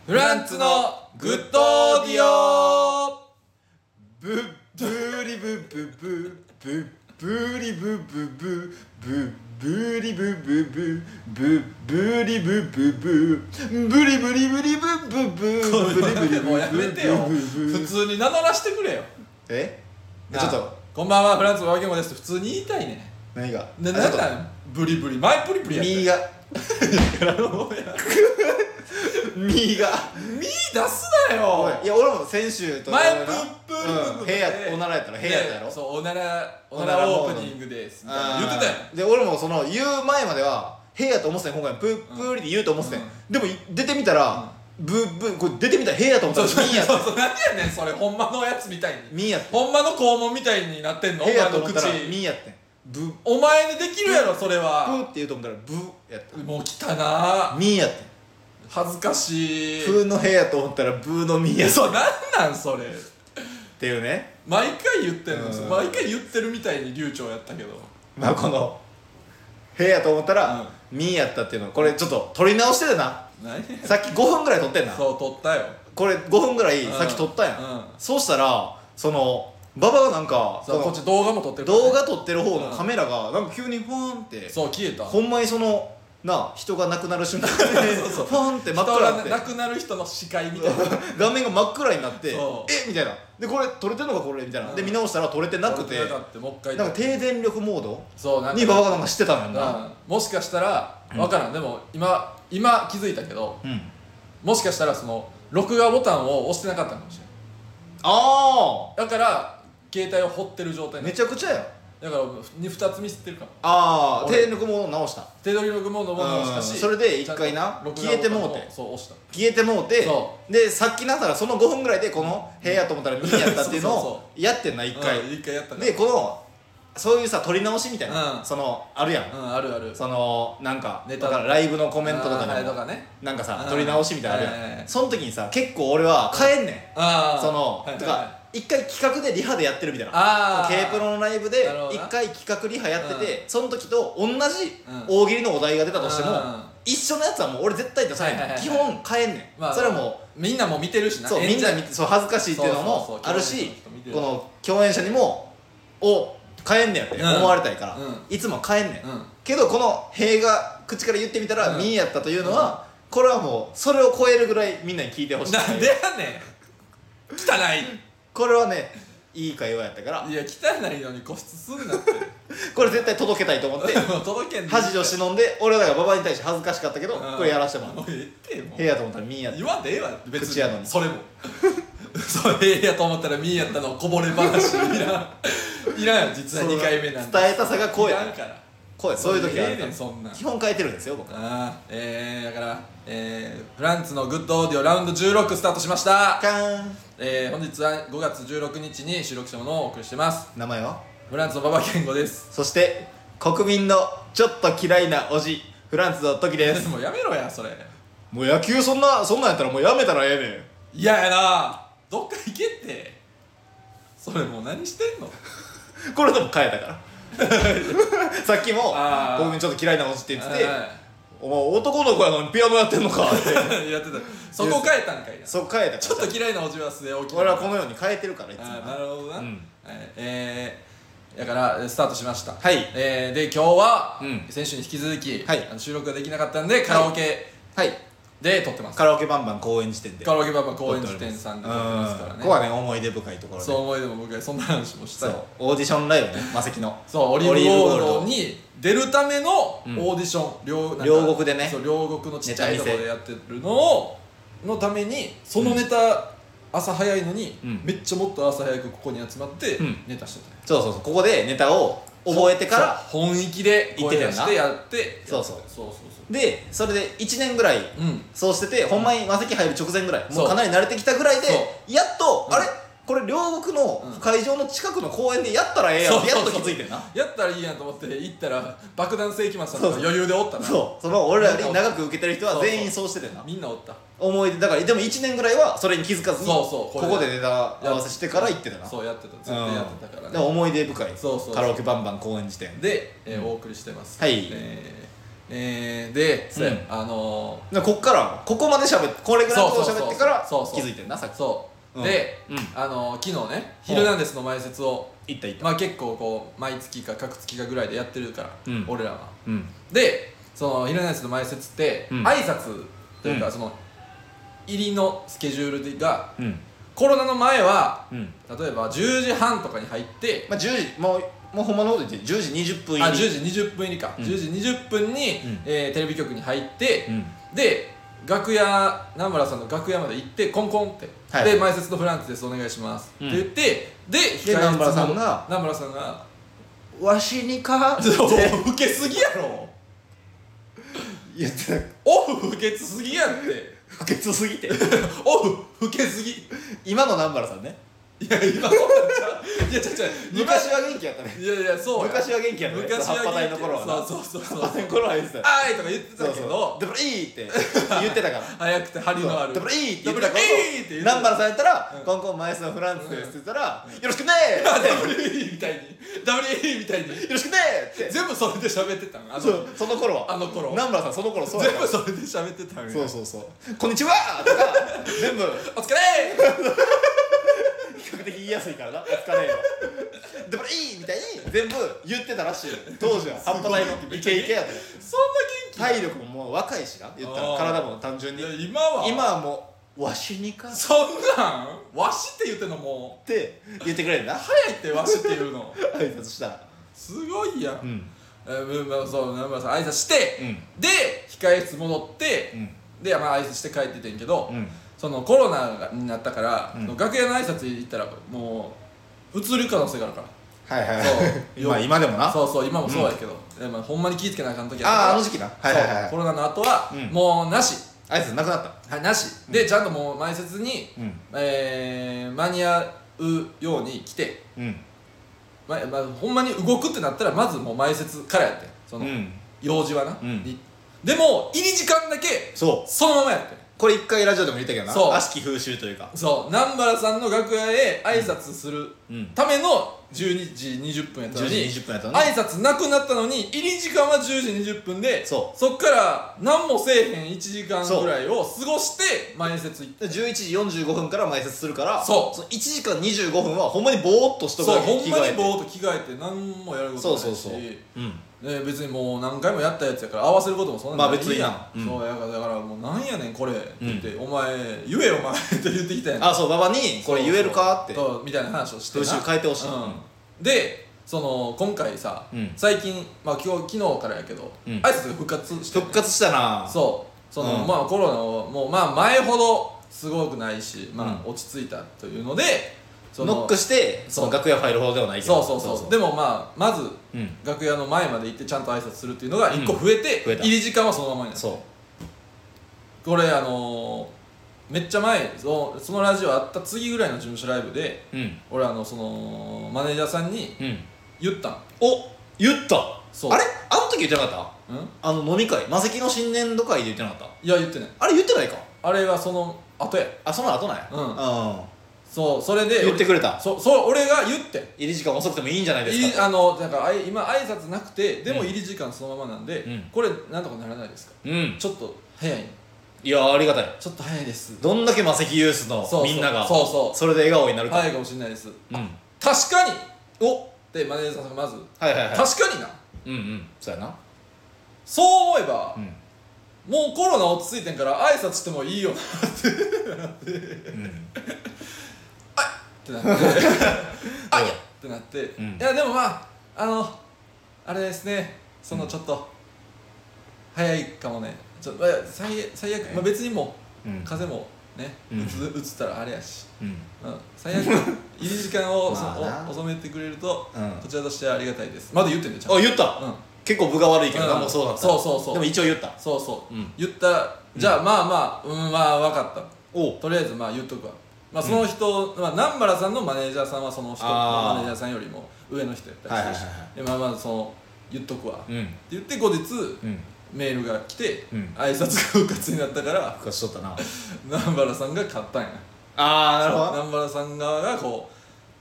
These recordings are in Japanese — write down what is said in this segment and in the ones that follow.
フランツのグッドオーディオ。 ブブリブブブブブリブブブブブリブブブブブリブブブブリブリブリブブブもうやめてよ。普通に名乗らしてくれよ。 ちょっとこんばんは、フランツのわけもですって普通に言いたいね。 何がなんなんブリブリ前ブリブリやったミーがミーがミー出すなよ。 いや俺も先週と前プップー部屋おならやったら部屋やろ。 そうおならオープニングですみたいな言ってたよ。 で俺もその言う前までは部屋と思ってたよ。今回プップーリで言うと思ってたよ。でも出てみたらブッブこれ出てみたら部屋と思ったらミーやった。 そう何やねんそれ。ほんまのやつみたいにミーやった。 ほんまの肛門みたいになってんの。 部お前の口屋と思ったらミーやってん。ブーお前でできるやろそれは。 ブーって言うと思ったらブーやった。 もう来たなぁ。 ミーやってん。 恥ずかしい。 プーの部屋と思ったらブーのミーやった。 そうなんなんそれっていうね。 毎回言ってんの。 うん毎回言ってるみたいに流暢やったけど。 まあこの部屋と思ったらミーやったっていうのこれちょっと撮り直してるな。 何さっき5分ぐらい撮ってんな。 そう撮ったよ。 これ5分ぐらいさっき撮ったやん。そうしたらその馬場がなんかそうこっち動画も撮ってるからね。 動画撮ってる方のカメラがなんか急にファーンってそう消えた。 ほんまにそのな人が亡くなる瞬間でファーンって真っ人暗になってが亡くなる人の視界みたいな。 画面が真っ暗になってそうみたいなでこれ撮れてんのかこれみたいなで見直したら撮れてなくて撮れなかったもう一回なんか低電力モードそうなんかに馬場がなんか知ってたんやんな。 もしかしたら分からん。でも今気づいたけどうんもしかしたらその録画ボタンを押してなかったかもしれあない。だから携帯を掘ってる状態あになる。 めちゃくちゃやん。 だから2つミスってるかも。 ああ俺低電力モード直した。 手取り録モードも直したしそれで一回なちゃんと録画消えてもうてボタンをそう押した。 消えてもうてそでさっきなったらその5分ぐらいでこの部屋と思ったらミーやったっていうのそうそうをやってんな一回一回やったからでこのそういうさ撮り直しみたいな、 うんそのあるやん、 あるある。 そのなんかネタだからライブのコメントとかあれでもとかね。 なんかさうん撮り直しみたいなのあるやん、 はいその時にさ結構俺は変えんねん、 ああその、 はいはいはいとか一回企画でリハでやってるみたいなああ K プロのライブでなるほどな一回企画リハやってて、その時と同じうん大喜利のお題が出たとしても、 うん一緒のやつはもう俺絶対出さない、 はいはいはい基本変えんねん、 まあそれはもみんなも見てるしな。 うそうみんな見てそう恥ずかしいっていうのそうそうそうもあるし共演者の人見てるこの共演者にも変えんねんってうん思われたいから、 うんいつも変えんねん、 うんけどこの塀が口から言ってみたらうんミーやったというのは、これはもうそれを超えるぐらいみんなに聞いてほしい。 なんでやねん汚これはねいい会話やったからい。いや汚いのに固執すんなって。 これ絶対届けたいと思ってもう届けんで恥を忍んで俺はだから馬場に対して恥ずかしかったけどこれやらしてもらう。 もうええってもう部屋と思ったらミーやった。 言わんでええわ別口やのにそれもそうええやと思ったらミーやったのこぼれ話いらんいらんよ実は2回目なんて伝えたさが声いらんから声そういう時はええねんそんなん基本変えてるんですよ僕。 ああだからフランツのグッドオーディオラウンド16スタートしました。 カーン本日は5月16日に収録したものをお送りしてます。 名前はフランツの馬場健吾です。 そして国民のちょっと嫌いなおじフランツの時ですもうやめろやそれ。 もう野球そんなんやったらもうやめたらええねん。 嫌やなどっか行けってそれもう何してんのこれでも変えたからさっきもあー国民ちょっと嫌いなおじって言っててはお前男の子やのにピアノやってんのかっていやってたそこ変えたんかいな。 そこ変えたからちょっと嫌いなおじは据え置き。 俺はこのように変えてるからいつもあーなるほどな、 うんだからスタートしました。 はいで今日は、 うん先週に引き続き、 はい収録ができなかったんでカラオケはいで撮ってます。 カラオケバンバン公演時点でカラオケババ公演時点さんで撮ってますからね。 ここはね思い出深いところでそう思い出も僕はそんな話もしたそうよ。 オーディションライブねマセキのそうオリーブゴールドに出るためのオうんーディション、なんか両国でねそう両国のちっちゃいところでやってるのためにそのネタ、朝早いのに、 うんめっちゃもっと朝早くここに集まって、 うんネタしてたね。 そうここでネタを覚えてからそう本意気で声出してやってそうそうそうでそれで1年ぐらいうんそうしててほんまにマセキ入る直前ぐらいもそううかなり慣れてきたぐらいでそやっと、 うんあれこれ両国のうん会場の近くの公園でやったらええやんってやっと気づいてんな。 やったらいいやんと思って行ったら爆弾世紀末さんとか余裕でおったな。 そうその俺らより長く受けてる人は全員そうしててんな。 みんなおった。 思い出だからでも1年ぐらいはそれに気づかずにそうここでネタ合わせしてから行ってたな。 そうやってたずっとやってたからね。 でも思い出深いそうカラオケバンバン公演時点で、お送りしてます。 はいで、そうやこっからここまで喋ってこれぐらいのこと喋ってから気づいてんなさっきそうで、昨日ね「ヒルナンデス」の前説をまあ結構こう毎月か各月かぐらいでやってるから俺らはでその「ヒルナンデス」の前説って挨拶というかその入りのスケジュールがコロナの前は例えば10時半とかに入って 10時もうほんまのこと言って10時20分入り 10時20分入りか10時20分にテレビ局に入ってで楽屋南原さんの楽屋まで行ってコンコンってで前説のフランツですお願いしますって言ってで南原さんが 「 わしにか?」って老けすぎやろ言ってたオフ不潔すぎやって不潔すぎてオフ不潔すぎ今の南原さんねいや今そうなんちゃういやちゃう昔は元気やったねいやそう昔は元気やったね昔は葉っぱ隊の頃はなそう葉っぱ隊の頃は言ってたあーいとか言ってたけどでもいいって言ってたから早くて張りのあるでもいいって言ってたから南原さんやったらコンコン前のフランスですって言ったらよろしくねー WE みたいに WE みたいによろしくねって全部それで喋ってたんその頃は南原さんその頃そうや全部それで喋ってたんやそうこんにちはとか全部お疲れ比較的言いやすいからなお疲れよでもいいみたいに全部言ってたらしい当時は半端ないのイケイケやでそんな元気体力ももう若いしな言ったら体も単純に今はもうわしにかそんなんわしって言ってんのもうって言ってくれるな早いってわしって言うの挨拶したらすごいやんそう南原さん挨拶してで控え室戻ってでまあ挨拶して帰っててんけどそのコロナになったから楽屋の挨拶行ったらもううつる可能性があるからはいそう今でもなそう今もそうやけどほんまに気ぃつけなあかん時やったからあの時期なコロナの後はもうなし挨拶なくなったはいなしでちゃんともう前説に間に合うように来てほんまに動くってなったらまずもう前説からやってその用事はなでも入り時間だけそのままやってこれ一回ラジオでも言ったけどなそう悪しき風習というかそう南原さんの楽屋へ挨拶するための12時20分やったのに 10時20分やったのに挨拶なくなったのに入り時間は10時20分でそっから何もせえへん1時間ぐらいを過ごして前説行って 11時45分から前説するからそう 1時間25分はほんまにボーっとしとくだけほんまにボーっと着替えて何もやることないし別にもう何回もやったやつやから合わせることもそんなにないやんそうやからもうなんやねんこれって言ってお前言えよお前って言ってきたやん馬場にこれ言えるかってみたいな話をして風習変えてほしいでその今回さ最近昨日からやけど挨拶が復活したなそうまあコロナもまあ前ほどすごくないし落ち着いたというのでノックしてその楽屋ファイルほどではないけどそうでもまず楽屋の前まで行ってちゃんと挨拶するっていうのが1個増えて入り時間はそのままになってこれめっちゃ前そのラジオあった次ぐらいの事務所ライブで俺そのマネージャーさんに言ったん言ったあれあの時言ってなかった飲み会マセキの新年度会で言ってなかったいや言ってないあれ言ってないかあれはその後やその後なんやそうそれで言ってくれた俺が言って入り時間遅くてもいいんじゃないですかだから今挨拶なくてでも入り時間そのままなんでこれなんとかならないですかちょっと早いいやありがたいちょっと早いですどんだけマセキユースのみんながそれで笑顔になるか早いかもしれないです確かにでマネージャーさんがまず確かになそうやなそう思えばもうコロナ落ち着いてんから挨拶してもいいよなってなってってなってってなっていやでもあれですねそのちょっと早いかもね最悪別にも風邪もねうつったらあれやし最悪入り時間を収めてくれるとこちらとしてはありがたいですまだ言ってんねちゃんと言った結構分が悪いけどもうそうだったそうでも一応言った言ったじゃあまあ分かったとりあえず言っとくわその人南原さんのマネージャーさんはその人のマネージャーさんよりも上の人やったりするし言っとくわって言って後日メールが来て挨拶が復活になったから復活しとったな南原さんが買ったんやなるほど南原さん側がこう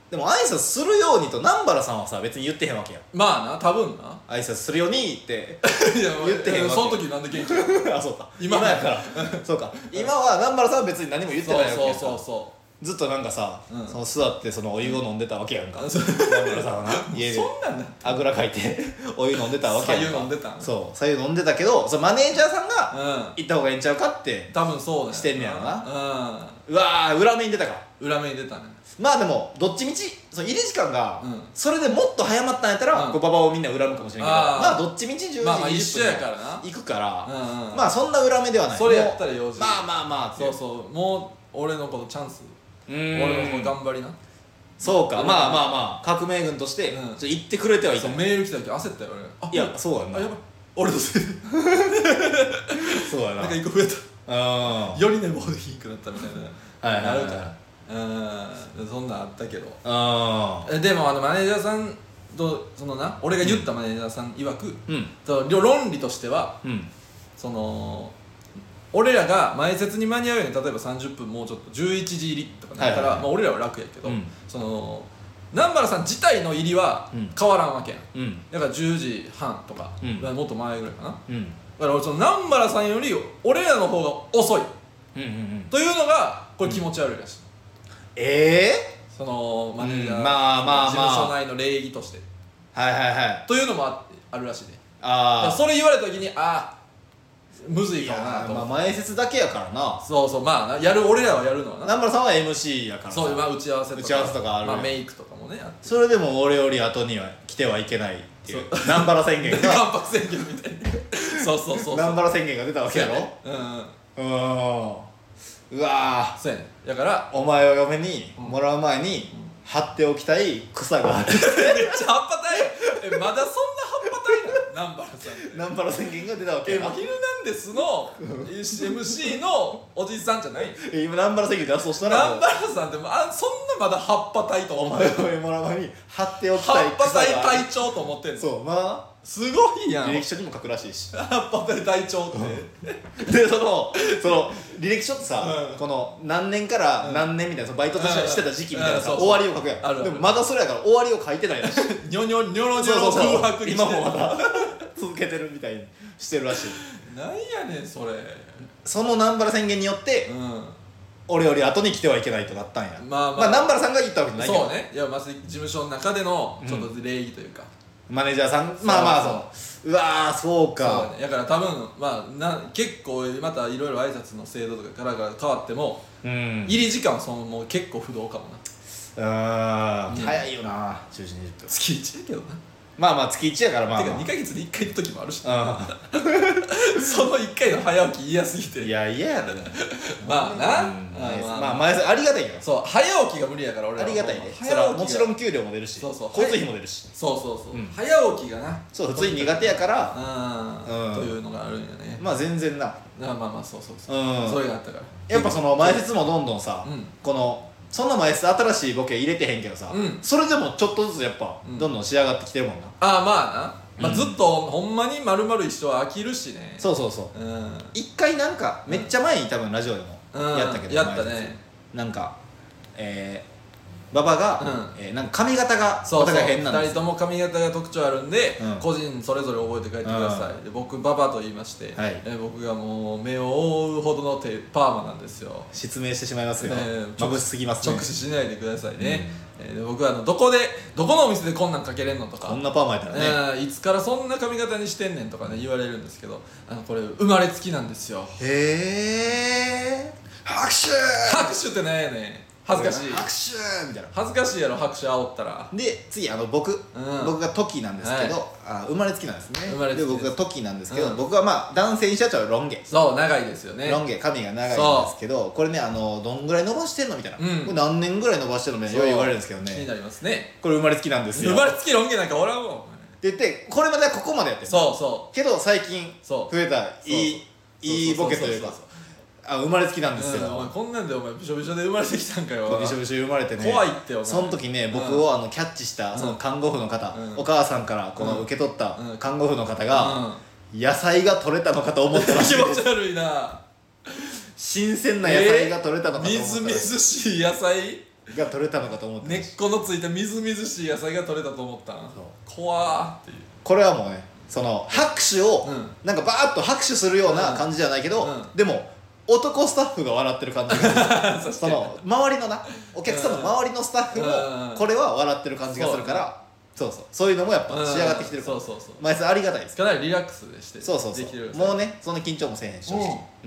でも挨拶するようにと南原さんはさ別に言ってへんわけやん。 まあな多分な挨拶するようにっていや言ってへんわけその時なんで元気あそうか今やからそうか今は南原さんは別に何も言ってないわけやんか。 そずっとなんかさ、 うんその座ってそのお湯を飲んでたわけやんか、 そう南原さんはな家でそんなんだあぐらかいてお湯飲んでたわけやんか。 白湯飲んでたんそう白湯飲んでたけど、そのマネージャーさんがうん行った方がいいんちゃうかって多分そうだよしてんねやろな。 ううわー裏目に出たか。 裏目に出たねまあでもどっちみちその入り時間がうんそれでもっと早まったんやったら、 うんこう馬場をみんな恨むかもしれんけど、 あーまあどっちみち10時20分まあまあ一緒やからな行くから、 うんまあそんな裏目ではない。 それやったら用事まあまあまあっていそうそうもう俺のこのチャンスうーん俺のこの頑張りなそうか、 うんまあまあまあ革命軍として、 うんちょっと言ってくれてはいたそうメール来た時焦ったよ俺いやそうやんなあやばい俺のせいでそうやななんか一個増えたあより寝坊できんくなったみたいなはいはいはいなるからそんなんあったけどあでもマネージャーさんとそのな俺が言ったマネージャーさん曰く、 うん論理としてはうんその俺らが前説に間に合うように例えば30分もうちょっと11時入りとかなったら、 はいはいはいまあ、俺らは楽やけど、 うんその南原さん自体の入りはうん変わらんわけやん、 うんだから10時半とか、 うんもっと前ぐらいかなうんだから俺その南原さんより俺らの方が遅いうんうんというのがこれ気持ち悪いらしい、 えそのマネージャー、 うんまあまあまあ事務所内の礼儀としてはいはいはいというのもあるらしいねだからああそれ言われた時にむずいかもなとまあ思って、 前説だけやからな。 そうそうまあな俺らはやるのはな南原さんは MC やからさそうまあ打ち合わせとか打ち合わせとかあるまあ、メイクとかもねあってそれでも俺より後には来てはいけないっていう南原宣言が万博宣言みたいにそうそうそう南原宣言が出たわけやろ。 うんうんうわそうやねだからーお前を嫁にもらう前に張っておきたい草があるめっちゃ葉っぱ隊まだそんな葉っぱ隊なの南原さんって南原宣言が出たわけやな。 もうヒルナンデスの MC のおじさんじゃない今南原宣言出すとしたら南原さんってもうそんなまだ葉っぱ隊とお思って前を嫁にもらう前に張っておきたい葉っぱ隊草がある。 隊長と思ってんのそうな。 すごいやん履歴書にも書くらしいし。 葉っぱ隊隊長ってでその履歴書ってさ、 うんこの何年から何年みたいなそのバイトしてた時期みたいなさ、 うんそうそう終わりを書くやん。 あるあるでもまだそれやから終わりを書いてないらしい。 ニョニョニョロニョロそうそうそう空白にして今もまだ続けてるみたいにしてるらしい。 なんやねんそれその南原宣言によって、 う俺より後に来てはいけないとなったんや。 まあまあ南原さんが言ったわけじゃないけどそうねいやまず事務所の中でのちょっと礼儀というか、 マネージャーさんまあまあそうわーそうそうかだねだから多分まあ結構またいろいろ挨拶の制度とかから変わってもうん入り時間はもう結構不動かもな早いよな10時20分月1やけどなまあまあ月1やからまあてかま 2ヶ月に1回の時もあるしあその1回の早起き嫌すぎていや嫌やろまあなまあまあありがたいよそう早起きが無理やから俺らはありがたいねそ早起きがれはもちろん給料も出るしそうそう交通費も出るしそうそうそう、 うん早起きがなそう普通に苦手やからうんというのがあるんやねまあ全然なまあまあそうそうそう、 うんそれがあったからやっぱその前説もどんどんさうんこのそんな前説新しいボケ入れてへんけどさうんそれでもちょっとずつやっぱうんどんどん仕上がってきてるもんなああまあな、まあ、 うんずっとほんまに丸々一緒は飽きるしねそうそうそううん一回なんかめっちゃ前に多分ラジオでもやったけどやった前説ねなんか馬場がなんか髪型がそうそうお互い変なん 2 ですよ人とも髪型が特徴あるんで、 うん個人それぞれ覚えて帰ってください、で僕ババと言いまして、 はい僕がもう目を覆うほどのパーマなんですよ失明してしまいますよ直眩しすぎますね直視しないでくださいね、で僕はどこのお店でこんなんかけれんのとかこんなパーマやったらねいつからそんな髪型にしてんねんとかね言われるんですけどこれ生まれつきなんですよへえ拍手拍手ってなんやねん恥ずかしい拍手みたいな恥ずかしいやろ拍手煽ったらで次僕がトキなんですけど生まれつきなんですね生まれつきですで僕がトキなんですけどうん僕はまあ男性にしたらロン毛そう長いですよねロン毛髪が長いんですけどこれねどんぐらい伸ばしてんのみたいなこうんれ何年ぐらい伸ばしてんのみたいなよう言われるんですけどね気になりますねこれ生まれつきなんですよ生まれつきロン毛なんかおらんもんって言ってこれまではここまでやってるそうそけど最近そう増えたそういいボケというか生まれつきなんですよお前こんなんでお前びしょびしょで生まれてきたんかよびしょびしょ生まれてね怖いってお前その時ね僕をキャッチしたその看護婦の方うんお母さんからこの受け取ったうん看護婦の方がうん野菜が取れたのかと思ったらし気いです持ち悪いな新鮮な野菜が取れたのかと思ったらみずみずしい野菜が取れたのかと思って根っこのついたみずみずしい野菜が取れたと思ったん。怖ーっていう。 これはもうねその拍手を、なんかバーッと拍手するような感じじゃないけど、でも男スタッフが笑ってる感じがするその周りのなお客さんの周りのスタッフもこれは笑ってる感じがするから、そういうのもやっぱ仕上がってきてるから、まあありがたいです。 かなりリラックスでしてできるもうねそんな緊張もせえへんし、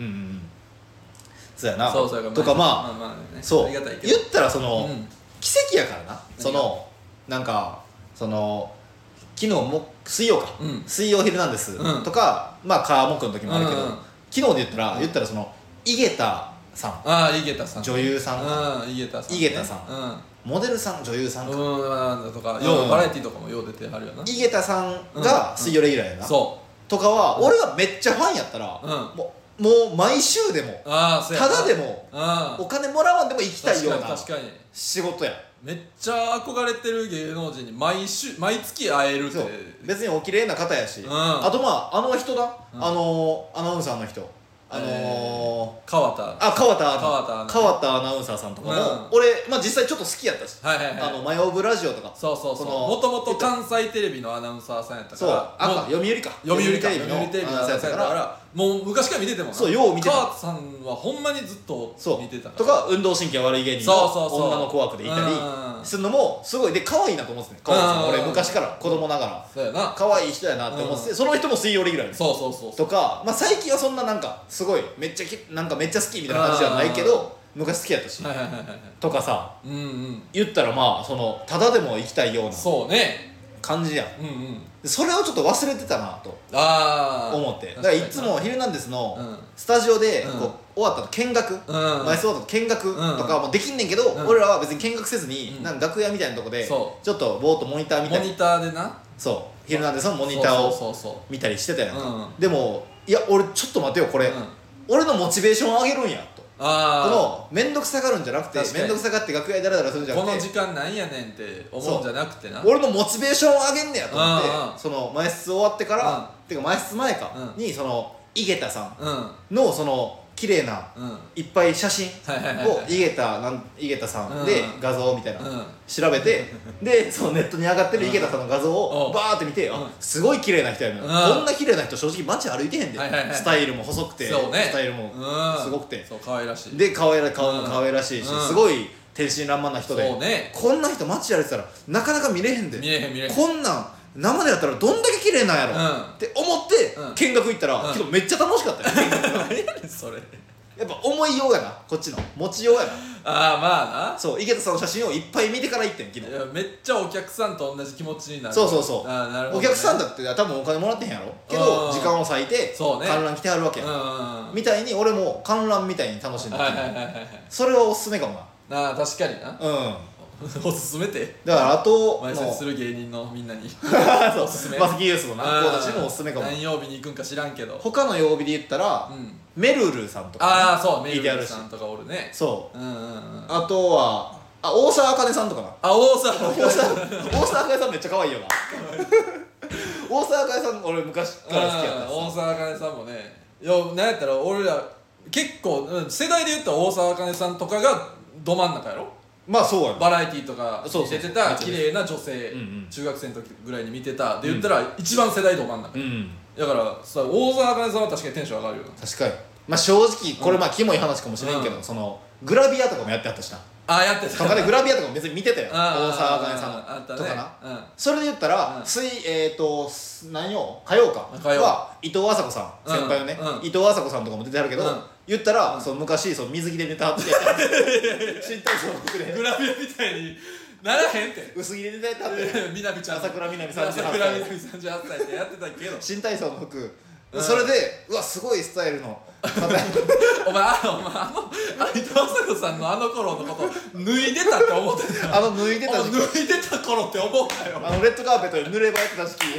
そうやなとかまあそう言ったらその奇跡やからな、そのなんかその昨日も水曜か、水曜ヒルナンデスとか、まあ川木の時もあるけど、昨日で言ったらその井桁さん、 井桁さん女優さん、 井桁さん、 モデルさん、女優さんかとかようバラエティとかもよう出てはるよな。 井桁さんが水曜レギュラーやなとかは俺がめっちゃファンやったらもう毎週でもただでもお金もらわんでも行きたいような仕事や。 めっちゃ憧れてる芸能人に毎月会えるって。 別にお綺麗な方やし、あとまああの人だ、アナウンサーの人、川田アナウンサーさんとかも俺実際ちょっと好きやったし、マヨブラジオとかもともと関西テレビのアナウンサーさんやったから、 読売テレビのアナウンサーやったからもう昔から見ててもそうよう見てた。 川田さんはほんまにずっと見てたとか運動神経悪い芸人の女の子枠でいたりするのもすごいで可愛いなと思ってね。川田さん俺昔から子供ながら可愛い人やなって思ってて、その人も水曜レギュラーとか最近はそんななんかすごいめっちゃ好きみたいな感じじゃないけど昔好きやったしとかさ、言ったらまあそのただでも行きたいような感じやん。それをちょっと忘れてたなと思って、だからいつも「ヒルナンデス」のスタジオで終わったと見学、前終わったと見学とかもできんねんけど、俺らは別に見学せずになんか楽屋みたいなとこでちょっとぼーっとモニター見たり、 モニターでな、 そう「ヒルナンデス」のモニターを見たりしてたやんか。でもいや俺ちょっと待てよ、これ俺のモチベーションを上げるんやと。この面倒くさがるんじゃなくて、面倒くさがって楽屋でダラダラするんじゃなくて、 この時間なんやねんって思うんじゃなくてな、 俺のモチベーションを上げんねやと思って、その前室終わってからてか前室前かにその井桁さんのその綺麗ないっぱい写真を井桁さんで画像みたいな調べて、でそのネットに上がってる井桁さんの画像をバーって見て、すごい綺麗な人やねん、こんな綺麗な人正直街歩いてへんで、スタイルも細くてスタイルもすごくて可愛らしいで顔も可愛らしいし、すごい天真爛漫な人で、こんな人街歩いてたらなかなか見れへんで、こんなん生でやったらどんだけ綺麗なんやろって思って見学行ったらけどめっちゃ楽しかったよ。 何やねんそれ。 やっぱ思いようやな、こっちの持ちようやな。 まあな、 そう井桁さんの写真をいっぱい見てから行ってん昨日。 めっちゃお客さんと同じ気持ちになる。 そうお客さんだって多分お金もらってへんやろけど時間を割いて観覧来てはるわけやんみたいに、俺も観覧みたいに楽しんでて、それはおすすめかもな。 確かにな。おすすめてだからあと前説する芸人のみんなにおすすめ、 マセキユースのな子たちもおすすめかも。 何曜日に行くんか知らんけど他の曜日で言ったらめるるさんとかそうめるるさんとかおるね。 そうあとは大沢あかねさんとかな。 大沢あかねさんめっちゃ可愛いよな。大沢あかねさん俺昔から好きやった。 大沢あかねさんもね、なんやったら俺ら結構世代で言ったら大沢あかねさんとかがど真ん中やろ。 まあそうやな。 バラエティーとかに出てた綺麗な女性、中学生の時ぐらいに見てたで言ったら一番世代ど真ん中だからさ、大沢あかねさんは確かにテンション上がるよな。 確かにまあ正直これまあキモい話かもしれんけど、そのグラビアとかもやってはったしな。 やってたとかでグラビアとかも別に見てたよ、大沢あかねさんのとかな。それで言ったら何曜火曜かは伊藤麻子さん、先輩のね伊藤麻子さんとかも出てはるけど、言ったらその昔その水着でネタ張って新体操の服でグラビアみたいにならへんって薄着でネタ張ってみなみちゃん朝倉みなみ38歳ってやってたけど新体操の服それでうわすごいスタイルのお前伊藤麻子さんのあの頃のこと脱いでたって思ってた。 脱いでた時期、 脱いでた頃って思ったよ。 レッドカーペットで濡れ場やってた時期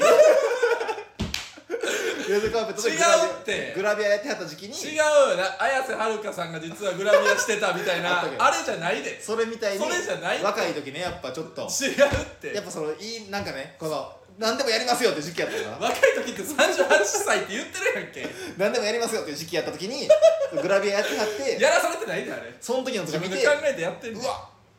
レッドカーペットでグラビアやってはった時期に違うな、綾瀬はるかさんが実はグラビアしてたみたいなあれじゃないで。 それみたいにそれじゃない若い時ね、やっぱちょっと違うってやっぱそのなんかねこの何でもやりますよって時期やったよな。 若い時って38歳って言ってるやんけ。 何でもやりますよって時期やった時にグラビアやってはってやらされてないんだあれ。 その時の時見て自分で考えてやってんねん。 うわ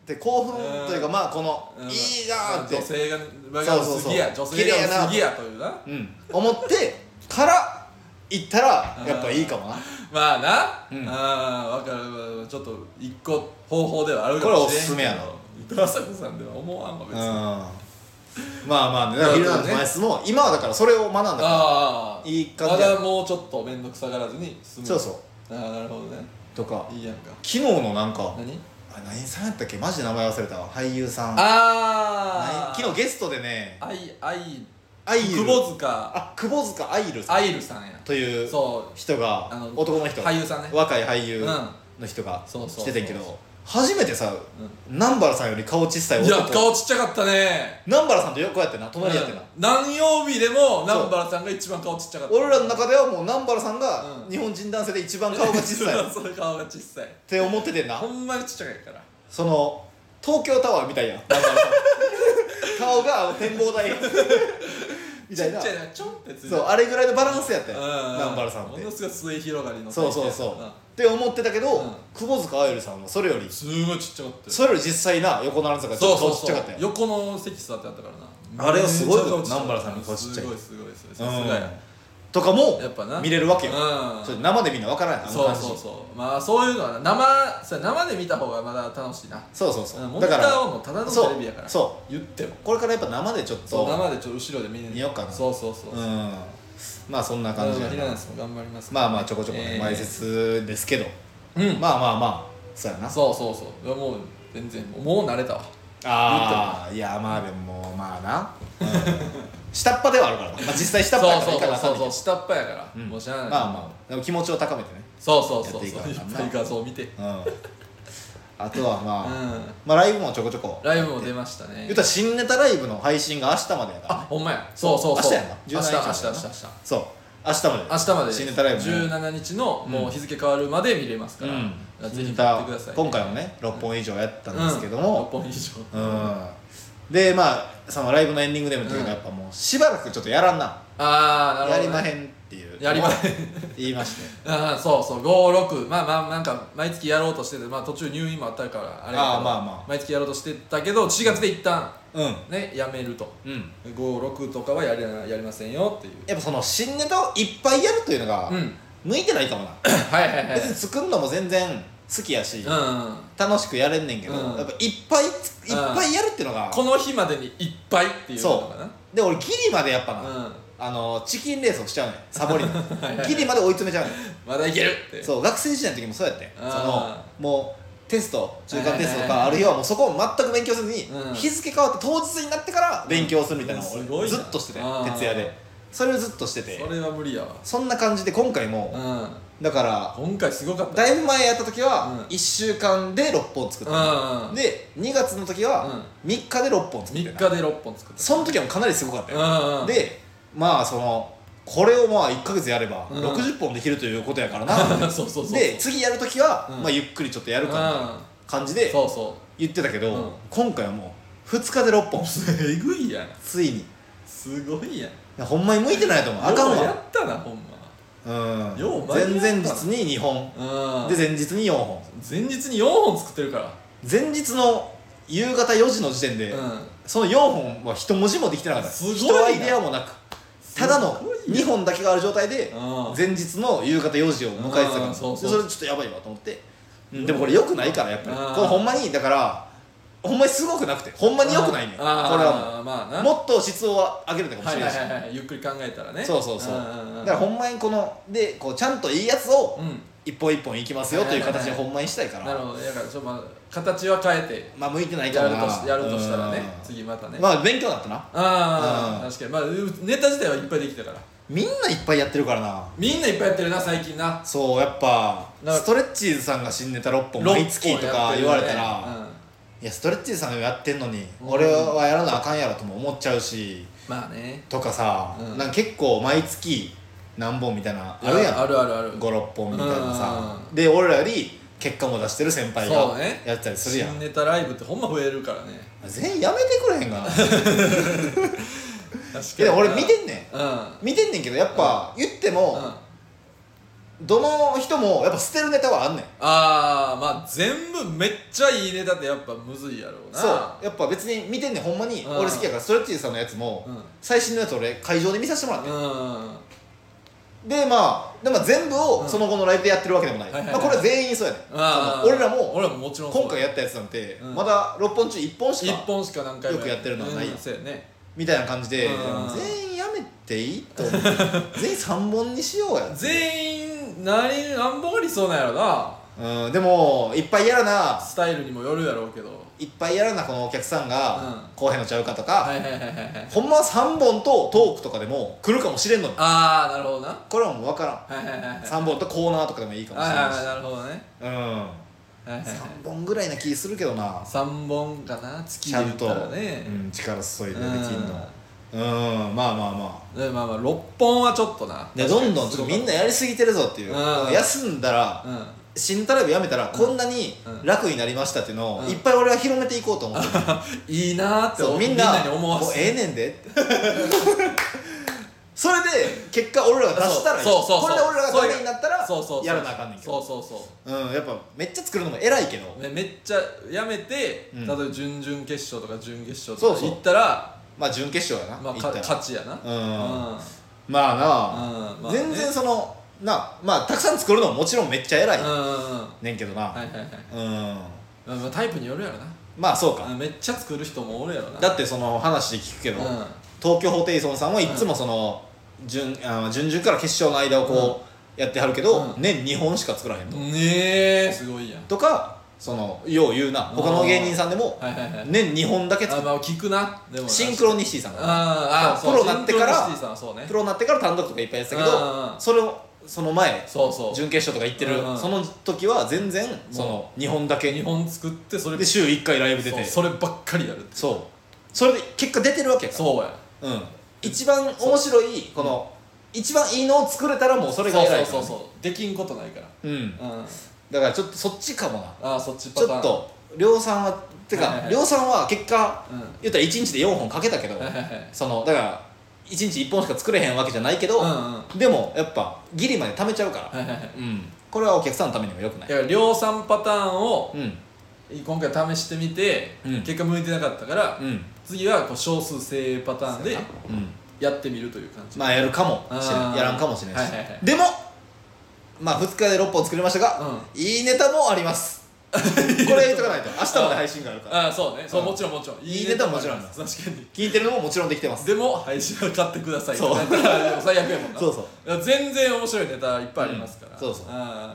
で興奮というかまあこのいいじゃんって女性がそう好きや女性が好きやというな思ってから行ったらやっぱいいかもな。 まあな、分かる。ちょっと一個方法ではあるかもしれんけど、 これおすすめやな。 伊藤麻子さんでは思わんわ別に。 まあまあね、ヒルナンデスマイスも今はだからそれを学んだからいい感じまだもうちょっと面倒くさがらずに済む。 そうそう。 なるほどね。 とかいいやんか。 昨日のなんか何さんやったっけ、マジで名前忘れたわ、俳優さん。昨日ゲストでね、久保塚愛流さんやという人が、男の人、 俳優さんね、 若い俳優の人がしててんけど、初めてさ、南原さんより顔小さい男。 いや顔ちっちゃかったね。 南原さんと横やってな、隣やってな。 何曜日でも南原さんが一番顔ちっちゃかった。 俺らの中ではもう南原さんが日本人男性で一番顔が小さいそれ顔が小さいって思っててんな。 ほんまにちっちゃいから。 その東京タワーみたいやん南原さん顔が展望台みたいな、 ちっちゃいな、ちょんってついて、 そうあれぐらいのバランスやったよ南原さんって。 ものすごい末広がりのそうって思ってたけど、久保塚愛流さんはそれよりすごいちっちゃかったよ。 それより実際な横並んでたからちょっと顔ちっちゃかったよ。 横の席座ってあったからな。 あれはすごいこと、南原さんの顔ちっちゃい、 すごいさすがやとかもやっぱな見れるわけよ。生でみんな分からない。 そうまあそういうのは生で見た方がまだ楽しいな。 そうモニターをもうただのテレビやから、 そう言ってもこれからやっぱ生でちょっと生で後ろで見ようかな。 そうまあそんな感じやな。 ヒラナスも頑張ります。 まあまあちょこちょこね前説ですけど、まあそうやな。 そうもう全然もう慣れたわ。 いやまあでももうまあな下っ端ではあるからな。実際下っ端やからいいかな。 そう下っ端やからもうしゃあない。 まあでも気持ちを高めてね。 そういっぱい画像を見て、あとはまあライブもちょこちょこライブも出ましたね。 言うたら新ネタライブの配信が明日までやからね。 ほんまや。そう明日やな。 明日そう明日まで新ネタライブ 17日のもう日付変わるまで見れますからぜひ見てください。 今回もね6本以上やったんですけども、 6本以上でまあそのライブのエンディングでもというかやっぱもうしばらくちょっとやらんな、 なるほど、 やりまへんっていうやりまへん言いましてそう56まあなんか毎月やろうとしてて、まあ途中入院もあったからあれやけど毎月やろうとしてたけど4月で一旦ねやめると、56とかはやりませんよっていう。 やっぱその新ネタをいっぱいやるというのが向いてないかもな。別に作るのも全然好きやし楽しくやれんねんけど、やっぱいっぱいやるっていうのがこの日までにいっぱいっていうのかな。 で俺ギリまでやっぱなチキンレースをしちゃうねん、サボりのギリまで追い詰めちゃうねん。 まだいけるって。 そう学生時代の時もそうやってもうテスト中間テストとかある日はもうそこを全く勉強せずに日付変わって当日になってから勉強するみたいなのを俺ずっとしてて、徹夜でそれをずっとしてて、 それは無理やわ。そんな感じで今回もだから今回すごかった。 だいぶ前やった時は1週間で6本作ったで2月の時は3日で6本作って 3日で6本作った。 その時はかなりすごかったよ。でまあこれをまあ1ヶ月やれば60本できるということやからなで次やる時はまあゆっくりちょっとやるかみたいな感じで言ってたけど、今回はもう2日で6本えぐいやん。 ついにすごいやん。 ほんまに向いてないと思う。あかんわ。 やったなほんま。 前々日に2本で前日に4本、 前日に4本作ってるから。 前日の夕方4時の時点でその4本は一文字もできてなかった。一アイデアもなくただの2本だけがある状態で前日の夕方4時を迎えてたから、それちょっとやばいわと思って。でもこれ良くないからやっぱりこれほんまにだからほんまにすごくなくてほんまに良くないねん。これはもっと質を上げるかもしれないし、 ゆっくり考えたらね。 そうだからほんまにこうちゃんといいやつを一本一本いきますよという形でほんまにしたいから。 なるほど。だから形は変えてまあ向いてないかもなやるとしたらね、次またね。 まあ勉強だったな。 確かにまあネタ自体はいっぱいできたから。 みんないっぱいやってるからな。 みんないっぱいやってるな最近な。 そうやっぱストレッチーズさんが新ネタ6本毎月とか言われたら、いやストレッチーズさんがやってんのに俺はやらなあかんやろとも思っちゃうし、 まあねとかさ、なんか結構毎月何本みたいなあるやん。 ある 56本みたいなさ、で俺らより結果も出してる先輩がやったりするやん。 新ネタライブってほんま増えるからね。 全員やめてくれへんかな。で俺見てんねんけどやっぱ言ってもどの人もやっぱ捨てるネタはあんねん。 ああ、まあ全部めっちゃいいネタってやっぱむずいやろうな。 そうやっぱ別に見てんねん、ほんまに俺好きやから。ストレッチーズさんのやつも、最新のやつ俺会場で見させてもらって、でまあ全部をその後のライブでやってるわけでもない、これは全員そうやねん。俺らももちろん今回やったやつなんて、まだ6本中1本しか 1本しか何回もよくやってるのはない、 そうやねみたいな感じで、全員やめていいと思う全員3本にしようや。 全員何本が理想なんやろな。 でもいっぱいやらな、 スタイルにもよるやろうけど、 いっぱいやらなこのお客さんがこうへんのちゃうかとか、ほんまは3本とトークとかでも来るかもしれんのに。 ああなるほどな。 これはもう分からん、3本とコーナーとかでもいいかもしれないし、 なるほどね。 3本ぐらいな気するけどな。 3本かな、月で言ったらね、 力注いでできんの。まあ 6本はちょっとな。 でどんどんみんなやりすぎてるぞっていう、休んだら新タライブやめたらこんなに楽になりましたっていうのをいっぱい俺は広めていこうと思って、 いいなーってみんなに思わせて、 もうええねんでそれで結果俺らが出したらいい。これで俺らがダメになったらやらなあかんねんけど、やっぱめっちゃ作るのも偉いけど、 めっちゃやめて、例えば準々決勝とか準決勝とか行ったら、 まあ準決勝やな、 勝ちやな。 まあな、全然そのまあたくさん作るのももちろんめっちゃ偉いねんけどな、 タイプによるやろな。 まあそうか、 めっちゃ作る人もおるやろな。 だってその話で聞くけど、東京ホテイソンさんはいつもその準々から決勝の間をこうやってはるけど、年2本しか作らへんと。 ねえすごいやん。 とかそのよう言うな、他の芸人さんでも年2本だけ作る。 聞くな。でもシンクロニシティさんがプロになってから単独とかいっぱいやってたけど、その前準決勝とか行ってるその時は全然その2本だけ 2本作って、それで週1回ライブ出て、 そればっかりやる。 それで結果出てるわけやから。 そうや。 一番面白いこの一番いいのを作れたらもうそれが偉いから。 できんことないから。 だからちょっとそっちかもな。 そっちパターン。 ちょっと亮さんはてか亮さんは結果言ったら1日で4本かけたけど、そのだから1日1本しか作れへんわけじゃないけど、でもやっぱギリまで貯めちゃうから、これはお客さんのためにもよくない。 だから亮さんパターンを今回試してみて結果向いてなかったから、次はこう少数精鋭パターンでやってみるという感じ。 まあやるかもしれない、やらんかもしれないし、でもまあ2日で6本作りましたが、いいネタもあります。これ言っとかないと明日まで配信があるから。 そうね、もちろんいいネタももちろんあります。確かに聞いてるのももちろんできてます。 でも配信は買ってくださいって言ったら最悪やもんな。全然面白いネタいっぱいありますから、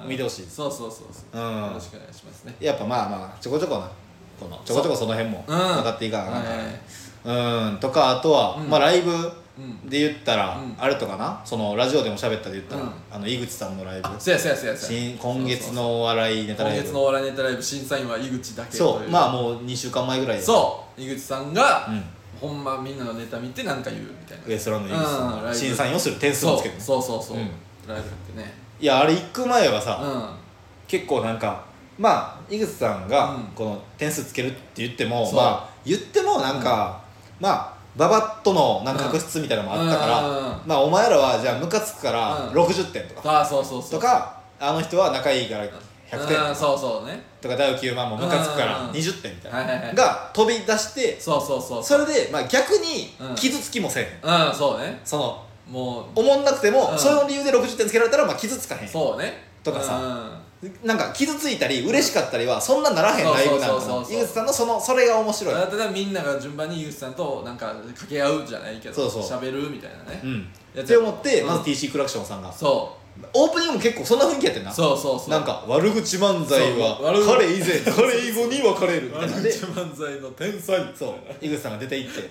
見てほしい。 よろしくお願いしますね。 やっぱまあちょこちょこな、ちょこちょこその辺も分かっていいかなとか、あとはまあライブで言ったらあれとかな、そのラジオでも喋ったで言ったら井口さんのライブ、今月のお笑いネタライブ、 今月のお笑いネタライブ審査員は井口だけという。 そうまあもう2週間前ぐらいで、 井口さんがほんまみんなのネタ見て何か言うみたいな、 ウエストランド井口さんの審査員をする点数をつけて、 そうライブってね。 いやあれ行く前はさ、結構なんかまあ井口さんがこの点数つけるって言っても、まあ言ってもなんかまあババッとのなんか確執みたいなのもあったから、まあお前らはじゃあムカつくから60点とか、とかあの人は仲いいから100点とか、ダウ9万もムカつくから20点みたいなが飛び出して、それでまあ逆に傷つきもせん。そのもう思んなくてもその理由で60点つけられたらまあ傷つかへんとかさ、なんか傷ついたり嬉しかったりはそんなならへんライブなんだな。井口さんのそれが面白い。 ただみんなが順番に井口さんとなんか掛け合うじゃないけど喋るみたいなねって思って、まず TC クラクションさんがオープニングも結構そんな雰囲気やってんな。なんか悪口漫才は彼以前彼以後に分かれるみたいな。悪口漫才の天才。 井口さんが出て行って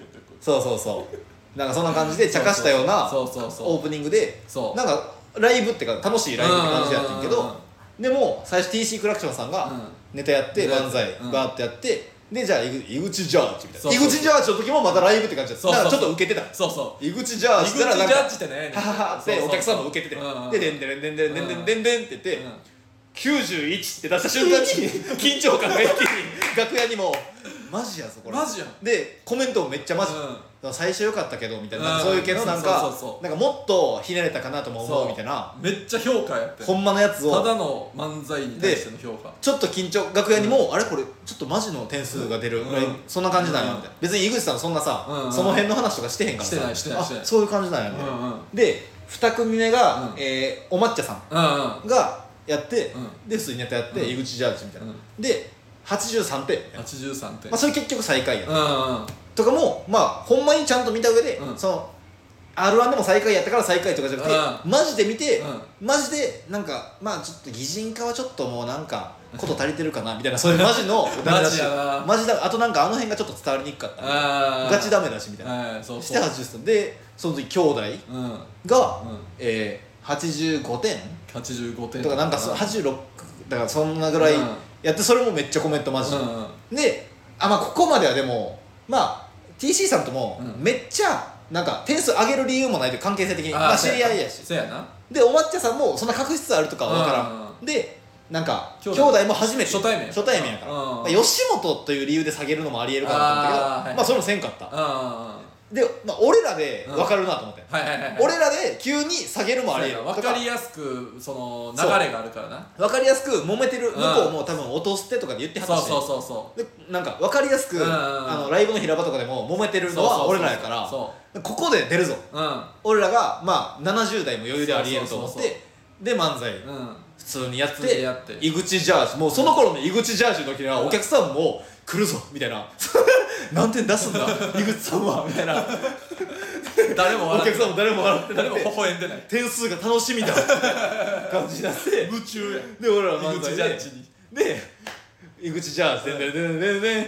なんかそんな感じで茶化したようなオープニングで、なんかライブっていうか楽しいライブって感じやってんけど、でも最初 TC クラクションさんがネタやって漫才バーってやって、でじゃあ井口ジャージみたいな、井口ジャージの時もまたライブって感じだった。だからちょっと受けてた。井口ジャージしたらなんかハハハってお客さんも受けてて、ででんでんでんでんでんでんでんでんって言って91って出した瞬間に緊張感が一気に楽屋にもマジやぞこれマジやんでコメントもめっちゃマジ、最初良かったけどみたいな、そういう系のなんかなんかもっとひねれたかなとも思うみたいな、 めっちゃ評価やってほんまのやつをただの漫才に対しての評価ちょっと緊張楽屋にも、あれこれちょっとマジの点数が出るぐらい、そんな感じなんやみたいな、別に井口さんそんなさ、その辺の話とかしてへんからさ、 してないそういう感じなんやみたいな、で2組目が、お抹茶さんがやって、で普通にネタやって、井口ジャージみたいな、で83点 83点、 それ結局最下位やったとかも、まあほんまにちゃんと見た上で、その R1 でも最下位やったから最下位とかじゃなくて、マジで見て、マジでなんかまあちょっと擬人化はちょっともうなんかこと足りてるかなみたいな、そういうマジのダメだしマジだ、あとなんかあの辺がちょっと伝わりにくかった、ガチダメだしみたいなして83点で、その時兄弟が85点 85点とかなんか86だからそんなぐらいやって、それもめっちゃコメントマジで、まあここまではでもまあ TC さんともめっちゃなんか点数上げる理由もないという関係性的に知り合いやし、 そうやな。 でお抹茶さんもそんな確執あるとかは分からんで、なんか兄弟も初めて初対面やから吉本という理由で下げるのもありえるかなと思ったけど、まあそれもせんかったで、まあ俺らで分かるなと思って、俺らで急に下げるもありえる、 分かりやすくその流れがあるからな、 分かりやすく揉めてる向こうも多分落としてとかで言ってはったし、でなんか分かりやすくライブの平場とかでも揉めてるのは俺らやから、ここで出るぞ、俺らがまあ70代も余裕でありえると思って、で漫才普通にやって井口ジャージ、もうその頃の井口ジャージの時にはお客さんも来るぞみたいな何点出すんだ井口さんはみたいな誰もお客さんも誰も笑って誰も微笑んでない、 点数が楽しみだ感じになって夢中やで俺ら漫才井口ジャッジにで井口ジャージで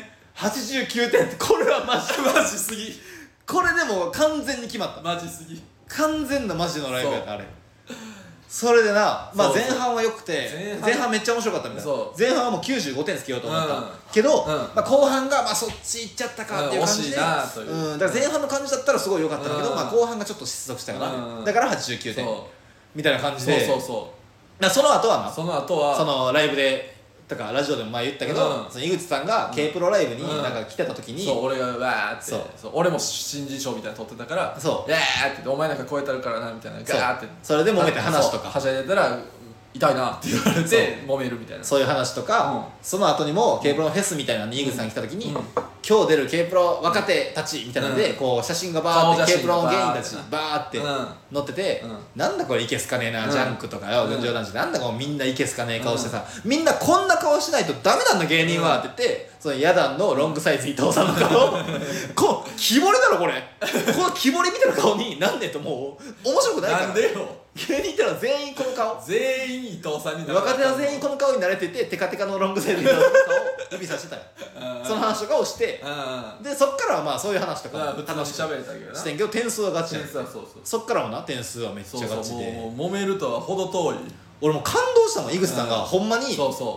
89点って、これはマジすぎ、 これでも完全に決まった、 マジすぎ、 完全なマジのライブやったあれ。それでな、まあ前半は良くて、前半めっちゃ面白かったみたいな、前半はもう95点つけようと思ったけど、まあ後半がまあそっち行っちゃったかっていう感じで、だから前半の感じだったらすごい良かったんだけど、まあ後半がちょっと失速したかな、だから89点みたいな感じで、その後はな、そのライブでとかラジオでも前言ったけど、その井口さんが K プロライブになんか来てた時に、 俺がわーって俺も新人賞みたいなの撮ってたから「わー!」って「お前なんか超えたるからな」みたいなガーってそれで揉めて話とかはしゃいでたら痛いなって言われて揉めるみたいな、 そういう話とか、その後にも K プロのフェスみたいなのに井口さん来た時に今日出る K プロ若手たちみたいなのでこう写真がバーって K プロの芸人たちバーって載ってて、なんだこれいけすかねえなジャンクとかよ群青男子なんだこうみんないけすかねえ顔してさ、みんなこんな顔しないとダメなんだ芸人はって言って、そのヤダンのロングサイズ伊藤さんの顔こう木彫りだろこれこの木彫りみたいな顔になんねえともう面白くないから、 なんでよ芸人ってのは全員この顔、 全員伊藤さんになる、 若手は全員この顔に慣れててテカテカのロングサイズ伊藤さんの顔を指さしてたよその話とかをして、でそっからはまあそういう話とか普通に喋れたけどな、 してんけど点数はガチやん、 そうそっからもな点数はめっちゃガチで、 もう揉めるとは程遠い、 俺も感動したもん井口さんがほんまに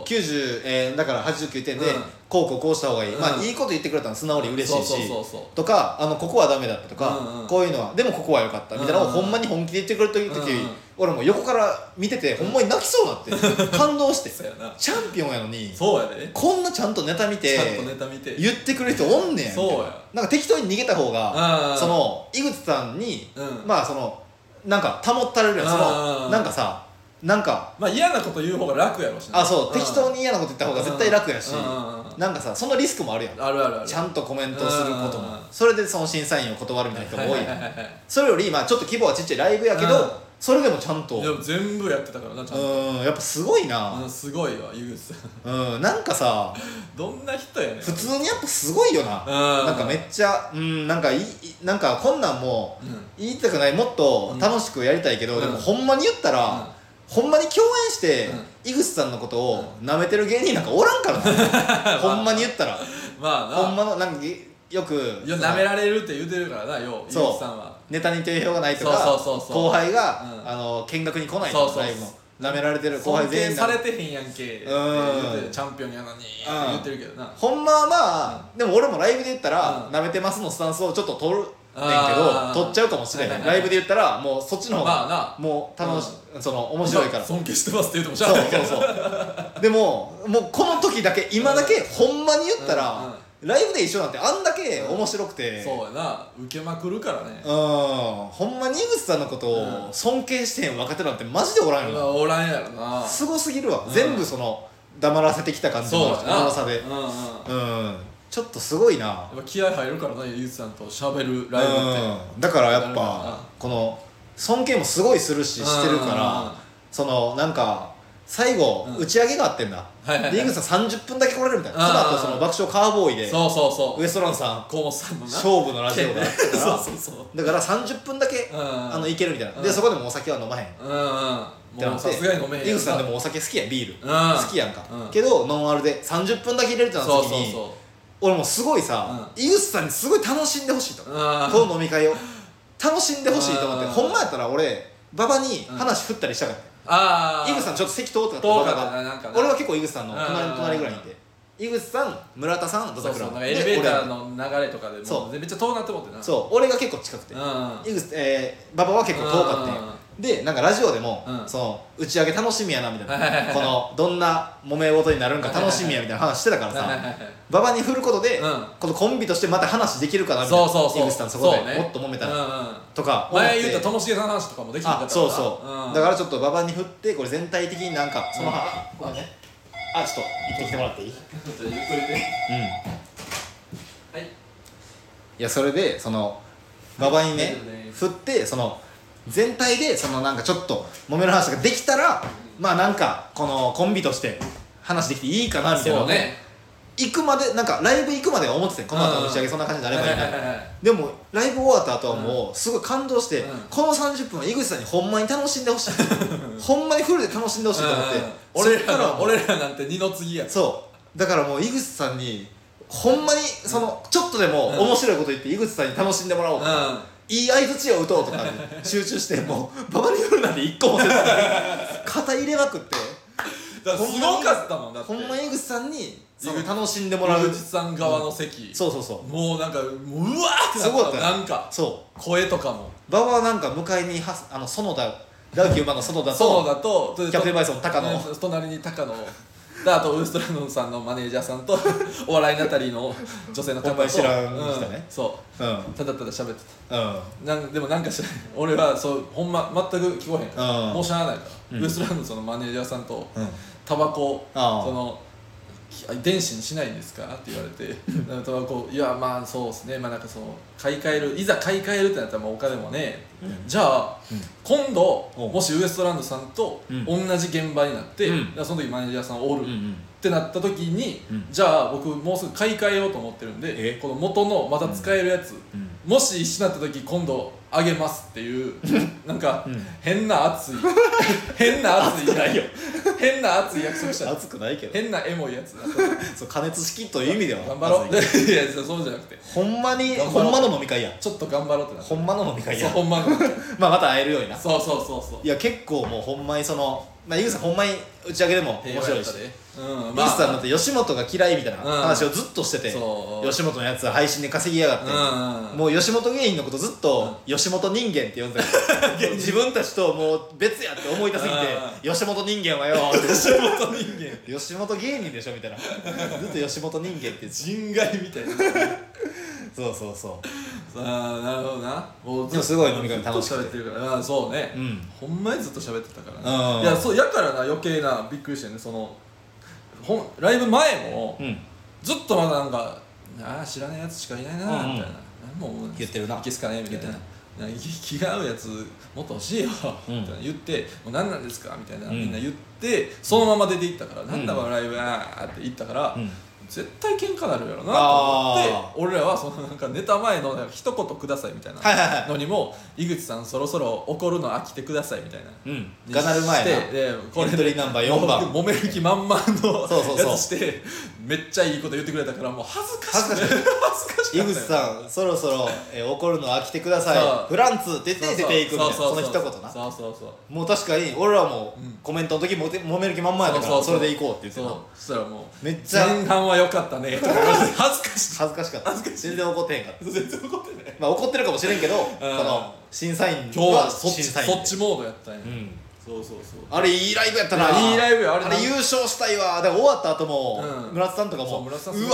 90だから89点でこうした方がいい、まあいいこと言ってくれたの素直に嬉しいしとか、ここはダメだったとか、こういうのはでもここは良かったみたいなのをほんまに本気で言ってくれた時、俺も横から見ててほんまに泣きそうになって感動してチャンピオンやのにこんなちゃんとネタ見て言ってくれる人おんねん、なんか適当に逃げた方がその井口さんにまあそのなんか保ったれるやん、そのなんかさなんかまあ嫌なこと言う方が楽やろしな、そう適当に嫌なこと言った方が絶対楽やし、なんかさそのリスクもあるやん、 あるある、 ちゃんとコメントすることも、それでその審査員を断るみたいな人も多いやん、それよりまあちょっと規模はちっちゃいライブやけどそれでもちゃんと全部やってたからな、ちゃんとやっぱすごいな、 すごいわ井口さん、なんかさどんな人やねん、 普通にやっぱすごいよな、なんかめっちゃなんかこんなんも言いたくない、もっと楽しくやりたいけど、でもほんまに言ったらほんまに共演して井口さんのことを舐めてる芸人なんかおらんからなほんまに言ったらまあな、 ほんまのなんかよく舐められるって言うてるからな、よ井口さんはネタに定評がないとか後輩が見学に来ないとか、ライブの舐められてる後輩全員尊敬されてへんやんけって言ってチャンピオンやのにって言ってるけどな、 ほんまはまあでも俺もライブで言ったら舐めてますのスタンスをちょっと取るねんけど取っちゃうかもしれないライブで言ったらもうそっちの方がもう楽しその面白いから尊敬してますって言うてもしゃあないけど、 そうでももうこの時だけ今だけほんまに言ったらライブで一緒なんてあんだけ面白くて、 そうやな、受けまくるからね。 ほんまに井口さんのことを尊敬してへん若手なんてマジでおらんよな。 おらんやろな。 すごすぎるわ、全部その黙らせてきた感じのおもろさで、ちょっとすごいな。やっぱ気合入るからな、井口さんと喋るライブって。 だからやっぱこの尊敬もすごいするししてるから、そのなんか最後打ち上げがあってんだ。で井口さん30分だけ来れるみたいな。その後その爆笑カーボーイでウエストランドさん河本さんのな勝負のラジオがあったからだから30分だけいけるみたいな。でそこでもお酒は飲まへんってなって、井口さんでもお酒好きやん、ビール好きやんか、けどノンアルで30分だけ入れるってなった時に、俺もすごいさ、井口さんにすごい楽しんでほしいと、この飲み会を楽しんでほしいと思って、ほんまやったら俺馬場に話振ったりしたかった。井口さんちょっと席通ってたって俺は結構井口さんの隣ぐらいにいて、井口さん、村田さん、土佐倉エレベーターの流れとかでもめっちゃ遠なって思ってな。 そう、俺が結構近くて、馬場は結構遠かったんで、なんかラジオでもその打ち上げ楽しみやなみたいな、このどんな揉め事になるんか楽しみやみたいな話してたからさ、馬場に振ることでこのコンビとしてまた話できるかなみたいな、井口さんそこでもっと揉めたらとか思って、 前言ったともしげさんの話とかもできるかったから、 そうそう、だからちょっと馬場に振って、これ全体的になんかそのちょっと行ってきてもらっていい？ 言っといて。はい。 いや、それでその馬場にね振って、その全体でそのなんかちょっと揉める話ができたら、まあなんかこのコンビとして話できていいかなみたいなのね、行くまでなんかライブ行くまでは思ってて、この後の打ち上げそんな感じになればいいな。でもライブ終わった後はもうすごい感動して、この30分は井口さんにほんまに楽しんでほしいほんまにフルで楽しんでほしいと思って、 俺らなんて二の次や。 そうだからもう井口さんにほんまにそのちょっとでも面白いこと言って井口さんに楽しんでもらおうとか、いい相づちを打とうとかに集中して、もうバカに振るなんて一個もせずに肩入れまくって、 すごかったもん。だってほんま井口さんに楽しんでもらう、 井口さん側の席、 そうもうなんかもううわーってすごかった。 なんか声とかも馬場はなんか迎えに園田ダウキ馬の園田とキャプテンバイソン高野、 隣に高野で、あとウエストランドさんのマネージャーさんとお笑いナタリーの女性の方と知らん人ね、 そうただただ喋ってた。でもなんか知らない、俺はそうほんま全く聞こえへんから、もうしゃあないから、ウエストランドさんのマネージャーさんとタバコその電子にしないんですかって言われて、タバコいやまあそうですね、まあなんかそのいざ買い替えるってなったらもうお金もね、じゃあ今度もしウエストランドさんと同じ現場になって、その時マネージャーさんおるってなった時に、じゃあ僕もうすぐ買い替えようと思ってるんで、この元のまだ使えるやつもし一緒になった時今度あげますっていうなんか変な熱い変な熱い約束した熱くないけど変なエモいやつそう加熱式という意味では頑張ろういやそうじゃなくてほんまの飲み会や、 ちょっと頑張ろうってなって、 ほんまの飲み会や、 ほんまのまた会えるようにな。 そういや結構もうほんまにその井口さんほんまに打ち上げでも面白いし、井口さんだって吉本が嫌いみたいな話をずっとしてて、吉本のやつは配信で稼ぎやがって、もう吉本芸人のことずっと吉本人間って呼んでた自分たちともう別やって思いたすぎて、吉本人間はよ吉本芸人でしょみたいな、ずっと吉本人間って人外みたいなそうなるほどな。 でもすごい飲み会楽しくて喋ってるから、そうね、ほんまにずっと喋ってたからね。いやそうやからな、余計なびっくりしてね、そのライブ前もずっとまだなんか知らないやつしかいないなみたいな、何も言ってるな、 いけすかねみたいな、気が合うやつもっと欲しいよみたいな言って、もう何なんですかみたいなみんな言って、そのまま出て行ったから、なんだこのライブやって言ったから絶対喧嘩なるやろなと思って、俺らはそのなんかネタ前の一言くださいみたいなのにも、井口さんそろそろ怒るの飽きてくださいみたいながなる前なでこれエントリーナンバー4番揉める気満々のやつしてめっちゃいいこと言ってくれたから、もう恥ずかしい井口さんそろそろ怒るの飽きてくださいフランツって言って出ていくみたいな、その一言な。もう確かに俺らもコメントの時揉める気満々やったから、それでいこうって言ってた。 そしたらもうめっちゃ前半は良かったねとか恥ずかしかった。 全然怒ってへんかった。 全然怒ってない。 まあ怒ってるかもしれんけど、この審査員今日はそっちモードやったんや。そうあれいいライブやったな。 いいライブや。 あれ優勝したいわ。で終わった後も村田さんとかもうわ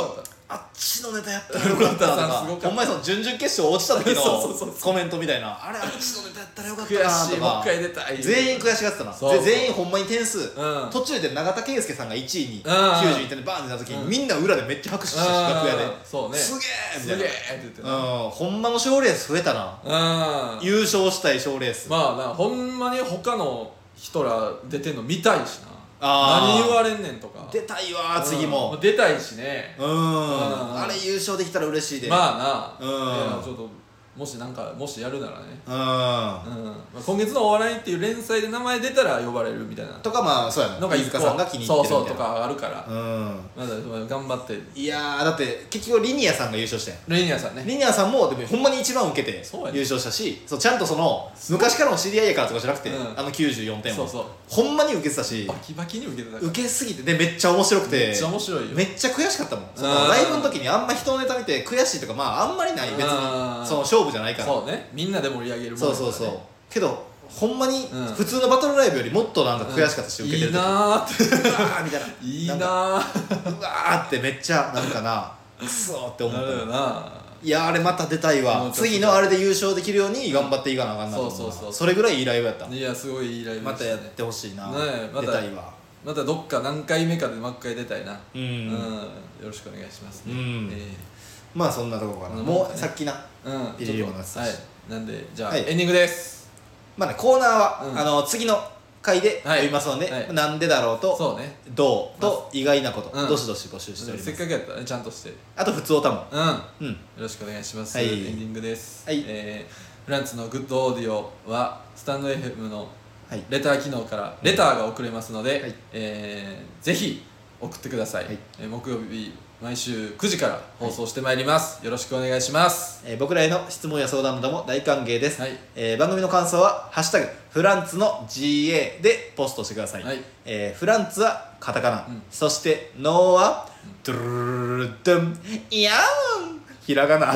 あっちのネタやったらよかったなとかほんまにその準々決勝落ちた時のコメントみたいなあれあっちのネタやったらよかったなとか悔しいもう一回出たい全員悔しがってたなそう全員ほんまに点数、途中で永田圭介さんが1位に91点でバーンってなった時に、みんな裏でめっちゃ拍手して楽屋でそうねすげえみたいなすげえって言ってほんまの賞レース増えたな優勝したい賞レースまあなほんまに他の人ら出てんの見たいしな何言われんねんとか出たいわ次も出たいしねあれ優勝できたら嬉しいでまあなちょっともしやるならね今月のお笑いっていう連載で名前出たら呼ばれるみたいなとかまあそうやな飯塚さんが気に入ってるみたいなそうとかあるからまだ頑張っていやだって結局リニアさんが優勝してんリニアさんねリニアさんもでもほんまに一番受けて優勝したしちゃんとその昔からの知り合いやからとかじゃなくて94点もほんまに受けてたしバキバキに受けてた受けすぎてでめっちゃ面白くてめっちゃ面白いよめっちゃ悔しかったもんそのライブの時にあんま人のネタ見て悔しいとかまああんまりない別にその勝負じゃないからそうねみんなで盛り上げるもんそうけどほんまに普通のバトルライブよりもっとなんか悔しかったし受けてる時いいなーってうわーみたいないいなーうわーってめっちゃなんかなクソーって思ったよないやあれまた出たいわ次のあれで優勝できるように頑張っていかなあかんなと思うそれぐらいいいライブやったいやすごいいいライブまたやってほしいな出たいわまたどっか何回目かでもう一回出たいなよろしくお願いしますまあそんなとこかなもうさっきなピリリもなってたしなんでじゃあエンディングですまあねコーナーは次の回で読みますのでなんでだろうとどうと意外なことどしどし募集しておりますせっかくやったらねちゃんとしてあと普通おたもよろしくお願いしますエンディングですフランツのグッドオーディオはスタンド FM のレター機能からレターが送れますのでぜひ送ってください木曜日毎週9時から放送してまいりますよろしくお願いします僕らへの質問や相談なども大歓迎です番組の感想は「ハッシュタグフランツの GA」でポストしてくださいフランツはカタカナそしてノーはドゥルルルドンイヤーンひらがな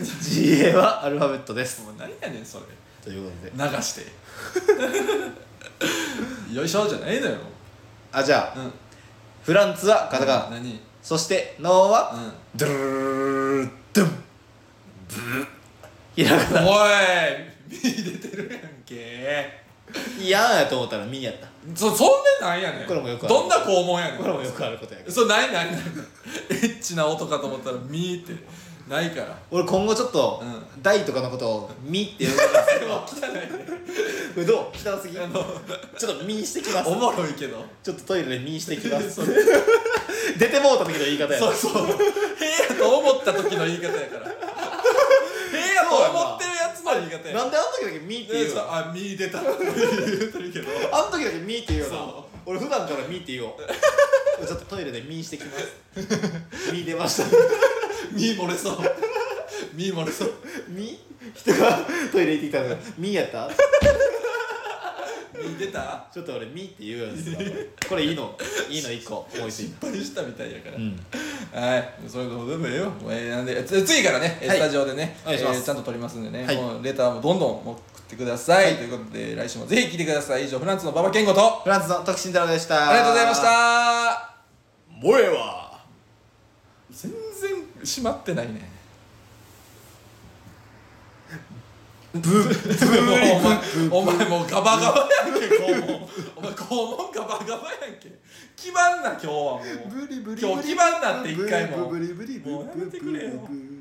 GA はアルファベットです何やねんそれということで流してよいしょじゃないのよじゃあフランツはカタカナそしてノーはドゥルルルドンブーひらがなおいミー出てるやんけ嫌やと思ったらミーやったそんでなんやねんこれもよくあるどんな肛門やねんこれもよくあることやけどそうないエッチな音かと思ったらミーってないから俺今後ちょっと大とかのことをミーって呼ぶから汚いねこれどう汚すぎちょっとミーしてきますおもろいけどちょっとトイレでミーしてきます出てもうた時の言い方やそう変やと思った時の言い方やから変やと思ってるやつの言い方やなんであの時だけミーって言うのミー出たって言うてるけどあの時だけミーって言うの俺普段からミーって言おうちょっとトイレでミーしてきますミー出ましたミー漏れそうミー漏れそうミー人がトイレ行ってきたのがミーやったミー出たちょっと俺ミーって言うやつこれいいの1個思いついた失敗したみたいやからはいそれどうでもええよなんで次からねスタジオでねちゃんと撮りますんでねもうレターもどんどん送ってくださいということで来週もぜひ聞いてください以上フランツの馬場健吾とフランツの徳慎太郎でしたありがとうございましたもえわ全然閉まってないねお前もうガバガバやんけ肛門お前肛門ガバガバやんけ基盤な今日はもう今日基盤なって一回ももうやめてくれよ